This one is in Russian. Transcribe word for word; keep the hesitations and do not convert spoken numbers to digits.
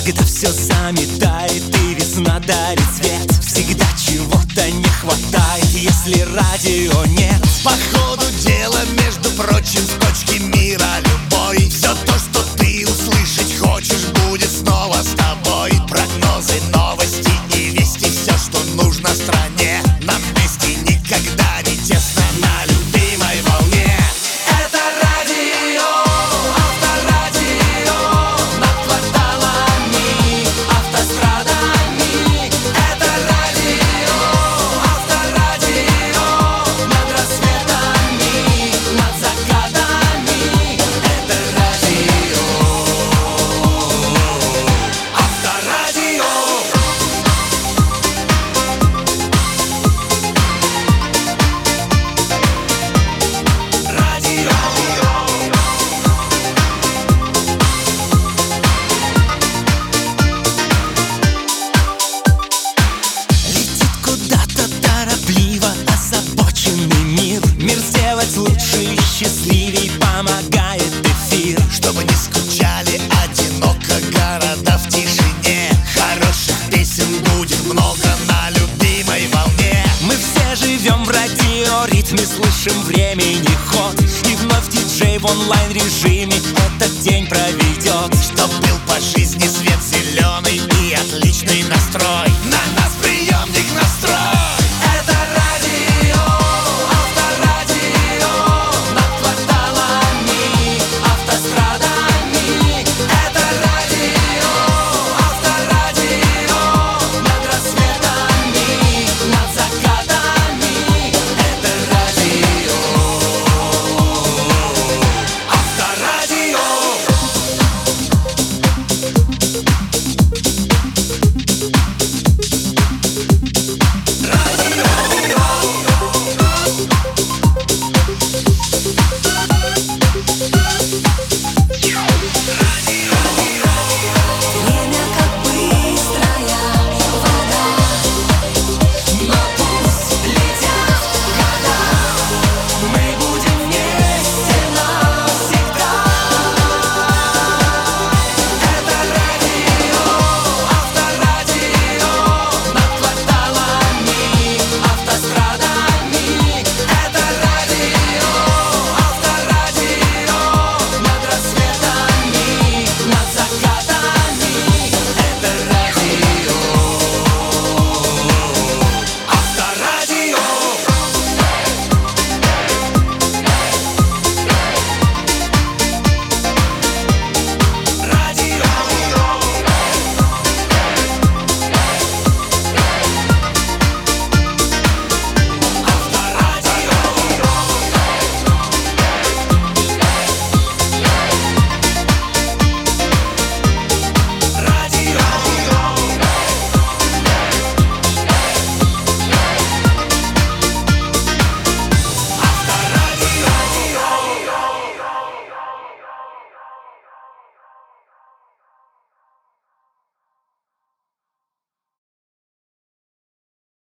когда все заметает и весна дарит цвет. Всегда чего-то не хватает, если радио нет. По ходу дела, между прочим, с точки мира любой, все то, что ты услышать хочешь, будет снова с тобой. Прогнозы, новости и вести, все, что нужно стране. Нам вместе никогда не тесно на любимой волне. Это радио, авторадио, над кварталами, автострадами. Это радио, авторадио, над рассветами, над закатами. Это радио, авторадио. Летит куда-то торопливо озабоченный мир. Мир сделать лучше и счастливей помогает эфир. Чтобы не скучали одиноко города в тишине, хороших песен будет много на любимой волне. Мы все живем в радиоритме, слышим времени ход. И вновь диджей в онлайн-режиме этот день проведет. Чтоб был по жизни свет зеленый и отличный настрой.